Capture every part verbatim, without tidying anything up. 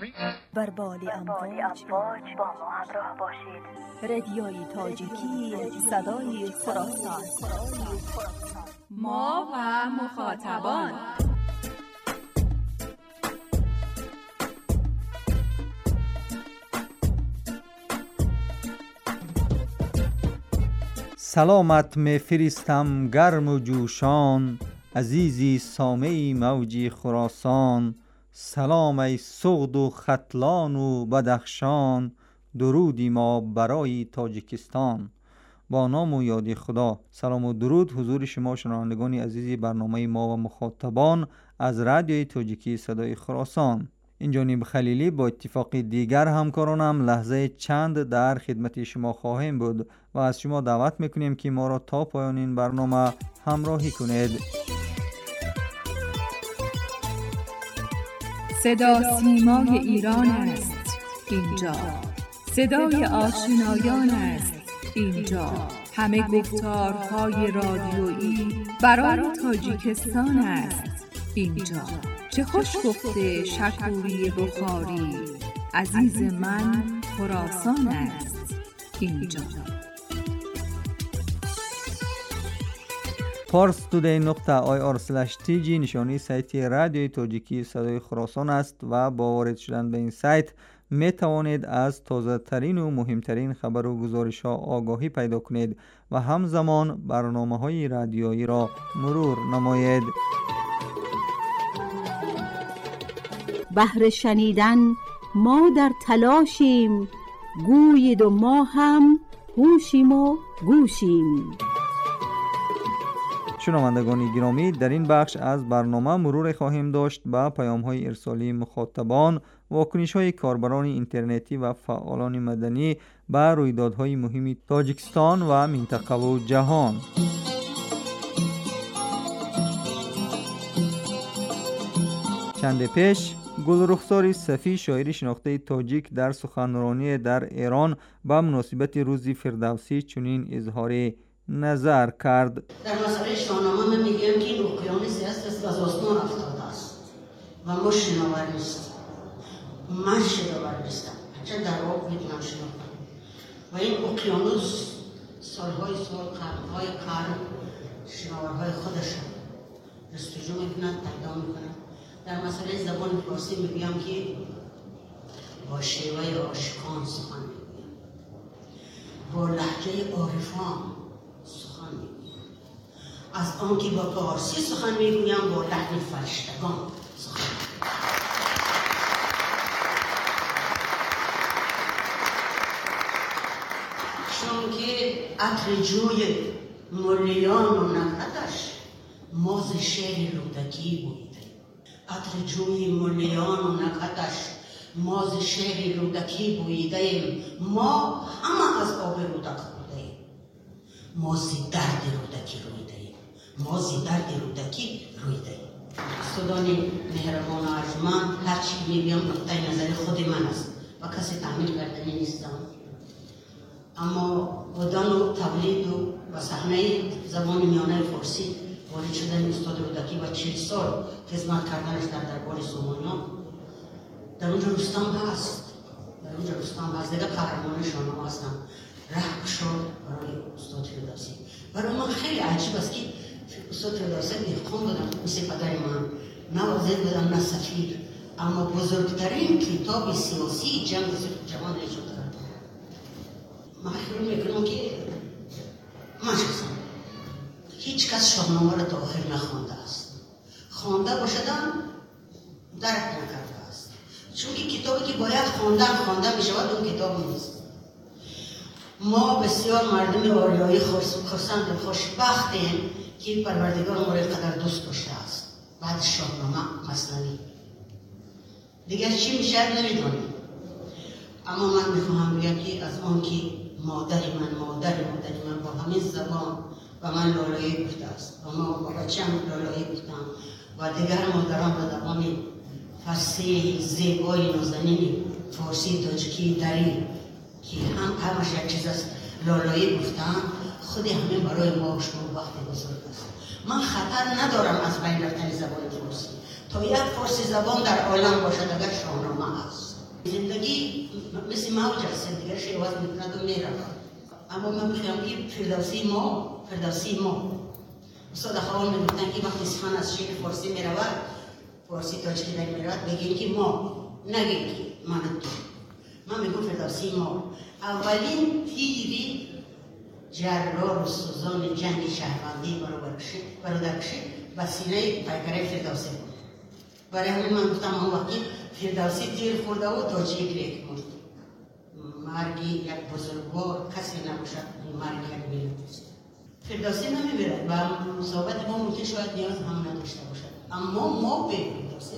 بر بال امواج با ما همراه باشید. رادیوی تاجیکی، صدای خراسان. ما و مخاطبان. سلامت میفرستم گرم و جوشان، عزیزی سامعی موجی خراسان. سلام ای سغد و ختلان و بدخشان، درودی ما برای تاجیکستان. با نام و یاد خدا. سلام و درود حضور شما شنوندگان عزیزی برنامه ما و مخاطبان از رادیوی تاجیکی صدای خراسان. این جانب خلیلی با اتفاق دیگر همکارانم لحظه چند در خدمت شما خواهیم بود و از شما دعوت میکنیم که ما را تا پایان این برنامه همراهی کنید. صدا سیمای ایران است اینجا، صدای آشنایان است اینجا، همه گفتارهای رادیویی برای تاجیکستان است اینجا. چه خوش گفته شکوری بخاری، عزیز من خراسان است اینجا. پارس تودی نقطه آی آر سلش تی جی نشانی سایت رادیوی تاجیکی صدای خراسان است و با وارد شدن به این سایت می توانید از تازه ترین و مهمترین خبر و گزارش ها آگاهی پیدا کنید و همزمان برنامه های رادیویی را مرور نمایید. بهر شنیدن ما در تلاشیم، گویید و ما هم هوشیم و گوشیم. شنوندگان گرامی، در این بخش از برنامه مرور خواهیم داشت به پیام‌های ارسالی مخاطبان، واکنش‌های کاربران اینترنتی و فعالان مدنی به رویدادهای مهم تاجیکستان و منطقه و جهان. چند پیش گلرخسار صفی، شاعر شناخته تاجیک، در سخنرانی در ایران به مناسبت روز فردوسی چنین اظهار نظر کرد. در مسئله شاهنامه من میگم که این اقیانوسی است که از آسمان افتاده است و ما شناور نیستیم. من شناور نیستم، چه در آب میتونم شناختم و این اقیانوس سالهای سال، قرنهای قرن شناورهای خودش جستجو میکنند، پیدا میکنند. در مسئله زبان فارسی میگم که با شیوه عاشقان سخن میگویم، با لهجه عارفان سخن میگویم، از آن که با فارسی سخن میگویم با لحن فرشتگان سخن میگویم. چون که عطر جوی ملیان و نکهتش ماز شعر رودکی بود. عطر جوی ملیان و نکهتش ماز شعر رودکی بوییدیم، ما همه از آب رودک بودیم، مازی درد رودکی رویدیم، مازی درد رودکی رویدیم. استادان مهربان و ارجمند، هرچی میگم نقطه نظر خود من است و کسی تعمیل کردنی نیستم، اما بودن و تولید و صحنه زبان میانه فارسی وارد شدن استاد رودکی و چهل سال خدمت کردنش در دربار سامانیان، در اونجا رستم هست، در اونجا رستم هست، دیگه قهرمان شاهنامه هستم. ره شد برای استاد فردوسی. برای من خیلی عجیب است که استاد فردوسی دهقان بودن مثل پدر من، نه وزیر بودن نه سفیر، اما بزرگترین کتاب سیاسی جنگ جهان ایجاد کرد. من خیلی میکنم که من شخصا هیچ کس شاهنامه را تا آخر نخوانده است. خوانده باشدم درک نکرده است، چون که کتابی که باید خواندن خوانده می شود اون کتاب نیست. ما بسیار مردم آریایی خرسند و خوشبختیم که پروردگار ما را قدر دوست داشته است. بعد شاهنامه مثنوی دیگر چی میشه نمیدونیم، اما من میخواهم بگم که از آن که مادر من مادر مادر من با همین زبان و من لالایی گفته است و ما با بچه هم لالایی گفتم و دیگر مادران به زبان فصیح زیبای نازنین فارسی تاجیکی دری که هم همش یک چیز است لالایی گفتن، خود همین برای ما و شما وقت بزرگ است. من خطر ندارم از بین رفتن زبان فارسی تا یک فارسی زبان در عالم باشد اگر شاهنامه است. زندگی مثل موج است، دیگه شیواز میکند و میره. اما من میخوام که فردوسی ما فردوسی ما استاد اخوان میگفتن که وقتی سخن از شعر فارسی میرود، فارسی تاجیکی نمیرود، بگین که ما، نگین که من تو. من میگم فردوسی ما اولین تیری جرار و سوزان جنگ شهروندی برادر کشید و سینه پیکره فردوسی بود. برای همین من گفتم اون وقتی فردوسی تیر خورده و تاجیک ریک مرد. مرگی یک بزرگوار کسی نباشد، مرگی یک ملت است. فردوسی نمیبرد و صحبت ما ممکن شاید نیاز هم نداشته باشد، اما ما به فردوسی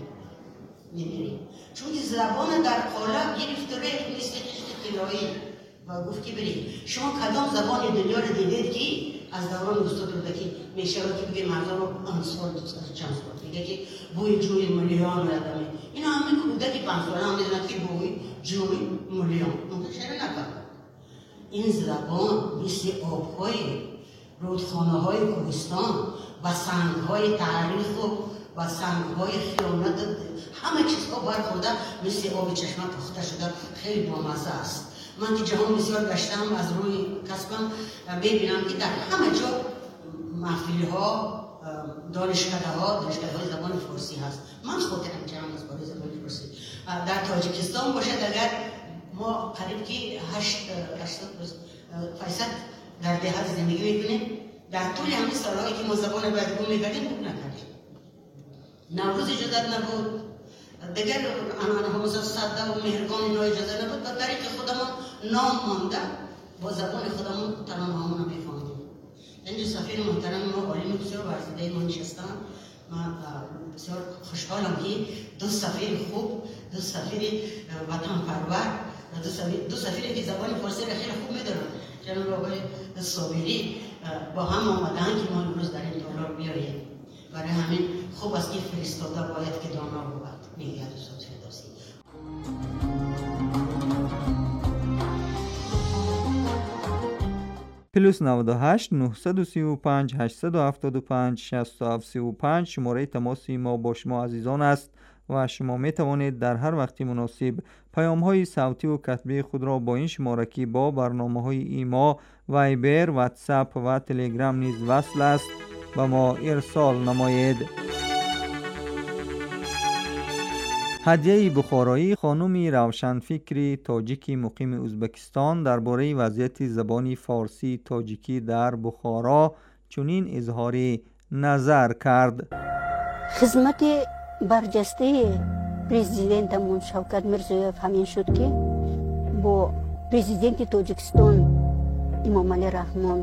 نمیریم، چون زبان در قالب گرفت و ریخت مثل قشت طلایی و گفت که برید شما کدام زبان دنیا رو دیدید که از دوران استاد رودکی میشه که بگه مردم رو انسان دوست از چند سال میگه که بوی جوی ملیان رو ادامه اینا همین کودکی پنج ساله هم میدونن که بوی جوی ملیان منتشر نکرد. این زبان مثل آبهای رودخانه های کوهستان و سنگ های تاریخ و سنگ های خیانت همه چیزها برخورده مثل آب چشمه پخته شده، خیلی بامزه است. من که جهان بسیار گشتم از روی کسبم ببینم که در همه جا محفلی ها دانشکده ها دانشکده های زبان فارسی هست. من خاطرم جمع از باره زبان فارسی در تاجیکستان باشد، اگر ما قریب که هشت فیصد در دهات زندگی میکنیم، در طول همین سالهایی که ما زبان بدگو میکردیم خوب نکردیم. نوروز اجازت نبود، دیگر انانه ها مثل صده و مهرگان اینا اجازه نبود، و طریق خودمون نام مانده با زبان خودمون ترانه هامون میفهمیم. اینجا سفیر محترم ما عالم بسیار ورزیده ما نشستن. من بسیار خوشحالم که دو سفیر خوب، دو سفیر وطن پرور، دو سفیر دو سفیری که زبان فارسی را خیلی خوب میدونن، جناب آقای صابری با هم آمدن که ما امروز در این تالار بیاییم. برای همین خوب است که فرستاده باید که دانا بود میگه استاد فردوسی. پلوس نود و هشت نهصد و سی و پنج هشتصد و هفتاد و پنج شصت و هفت سی و پنج شماره تماسی ما با شما عزیزان است و شما می توانید در هر وقتی مناسب پیام های صوتی و کتبی خود را با این شمارکی با برنامه های ایما، وایبر، واتساپ و تلگرام نیز وصل است و ما ارسال نمایید. هدیه بخارایی خانم روشنفکری تاجیکی مقیم ازبکستان درباره وضعیت زبان فارسی تاجیکی در بخارا چنین اظهار نظر کرد. خدمت برجسته پرزیدنتمون شوکت میرزویف همین شد که با پرزیدنت تاجیکستان امام علی رحمان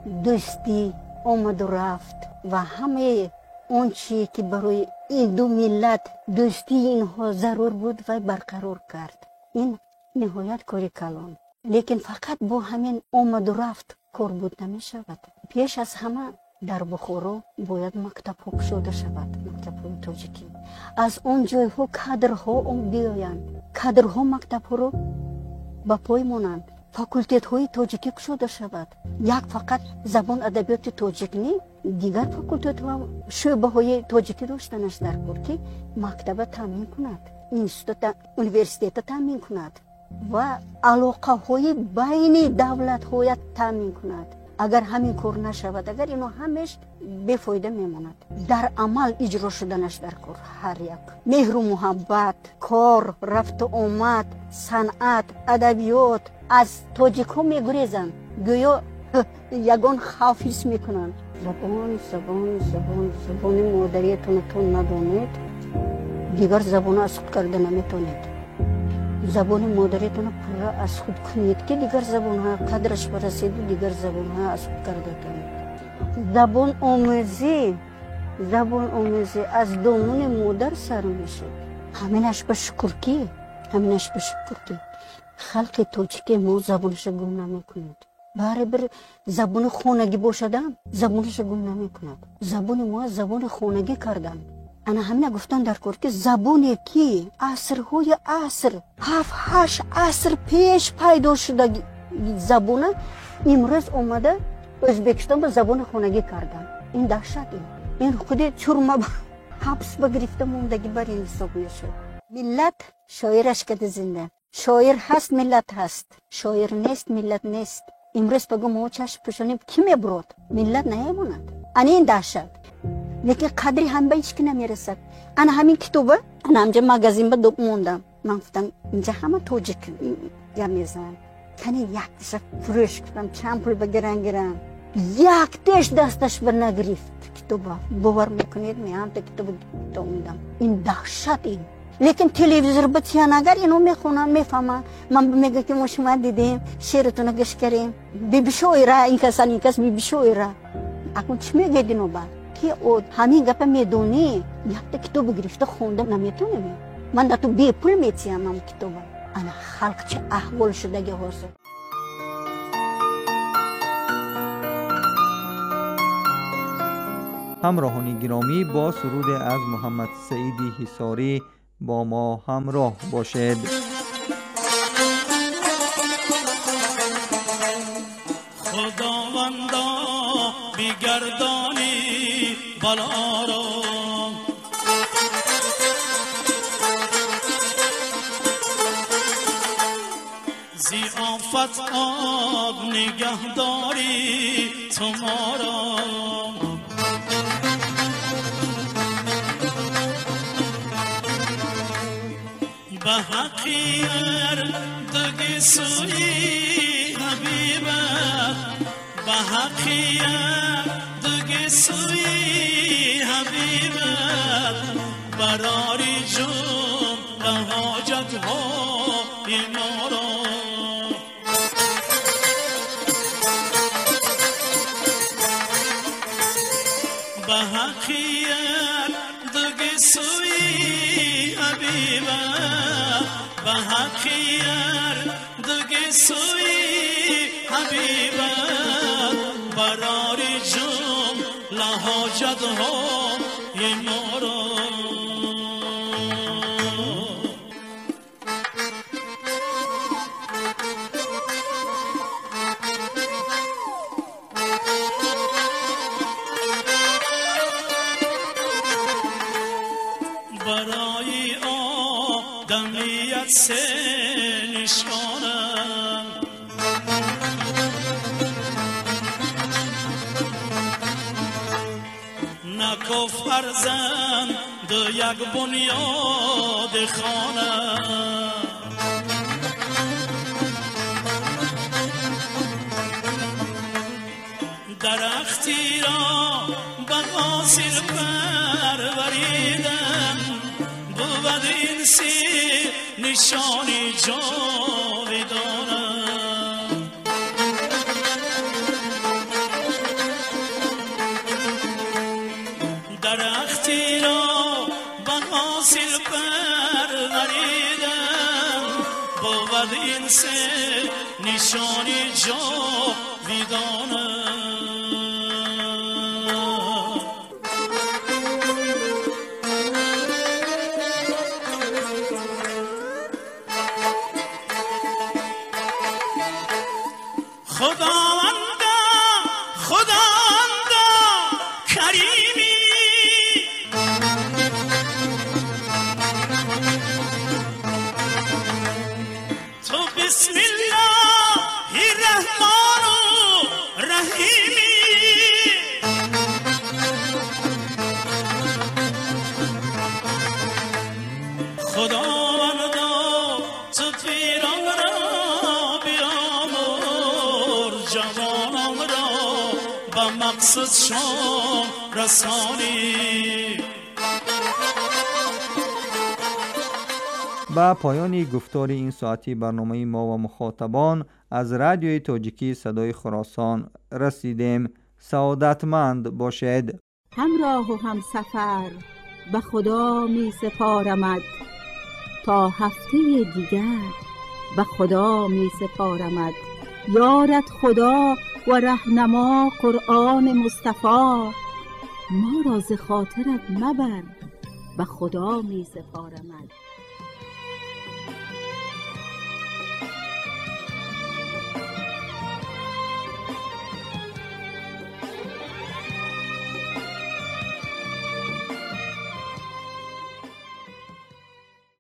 دوستی آمد و رفت و همه اون چی که برای این دو ملت دوستی اینها ضرور بود و برقرار کرد. این نهایت کاری کلان، لیکن فقط با همین آمد و رفت کار بود نمی شود. پیش از همه در بخارا باید مکتب ها گشوده شود، مکتب های تاجیکی. از اون جای ها کادرها اون بیایند، کادرها مکتب ها رو با پای مانند، فاکولتت های تاجیکی گشوده شود. یک فقط زبان ادبیات تاجیک نی، دیگر فاکولتت ها شعبه های تاجیکی داشتنش در کار که مکتب تامین کند، اینستیتوت اونیورسیته تامین کند و علاقه های بین دولت های تامین کند. اگر همین کار نشود، اگر اینو همش بفایده میماند، در عمل اجرا شدنش در کار هر یک مهر و محبت، کار، رفت و آمد، صنعت، ادبیات از تاجیک ها میگریزند، گویا یگان حافظ میکنند. زبان زبان زبان زبان مادریتون تون ندانید، دیگر زبان از خود کرده نمیتونید. زبان مادریتون پورا از خود کنید که دیگر زبان ها قدرش برسید، دیگر زبان ها از خود کرده کنید. زبان آموزی زبان آموزی از دامن مادر سر میشه. همینش به شکر کی همینش به شکر کی خلق تاجیک ما زبانش گم نمیکنید. برای بر زبان خانگی باشدم زبانش گم نمیکند. زبان ما زبان خانگی کردن. انا همین گفتن در کار که زبانی که عصرهای عصر هفت هشت عصر پیش پیدا شده زبان امروز اومده ازبکستان به زبان خانگی کردن. این دهشت این این خودی چرما حبس بگرفته موندگی بر این حساب میشه. ملت شاعرش کده زنده. شاعر هست ملت هست، شاعر نیست ملت نیست. امروز بگم ما چشم پوشانیم کی میبرد؟ ملت نمیموند. انا این دهشت. لیکن قدری هم به هیچ کی نمیرسد. انا همین کتابه، انا همجا مگزین با موندم. من گفتم اینجا همه توجیک میزنن. کنی یک دست فروش کردم، چند پول بگیرن گیرن. یک دست دستش بر نگرفت کتابه. باور میکنید میام تا کتاب دوندم. این دهشتی. لیکن تلویزیون بچیان اگر اینو میخونن میفهمن. من میگم که ما شما دیدیم شعرتون گوش کردیم. بی بی شاعره این کسان این کس بی بی شاعره. اکنون چی میگه دینو با؟ که او همین گپ میدونی یک کتاب گرفته خوندم نمیتونم. من دا تو بی پول میتیم هم کتاب. انا خلق چه احوال شده گه هست. همراهان گرامی، با سرود از محمد سعیدی حصاری با ما همراه باشد. خداوندا بیگردانی بلا را، زی آفت آب نگهداری تو ما را. به حقیر دگی سوی حبیبت، به حقیر دگی سوی حبیبت، براری جون به حاجت های ما را. به حقیر دگی سوی حبیبت، به حقیر دگی سوی حبیبت، براری جون لحاجت های ما را. برای آدمیت سه نشانم، نکو فرزند دو یک بنیاد خانم. درختی را به قاصر پروریدم، بود این سی نشانی جاودانم. درختی را به قاصر پروریدم، بود این سی نشانی جاودانم. خداوندا خداوندا کریمی، تو بسم الله الرحمن الرحیمی. خداوندا تو پیران را بیامرز، جوانان را به مقصد شام رسانی. با پایان گفتار این ساعتی برنامه ما و مخاطبان از رادیوی تاجیکی صدای خراسان رسیدیم. سعادتمند باشد. همراه و هم سفر به خدا می سپارمد، تا هفته دیگر به خدا می سپارمد. یارت خدا و رهنما قرآن مصطفی، ما را ز خاطرت مبر به خدا می سپارمد.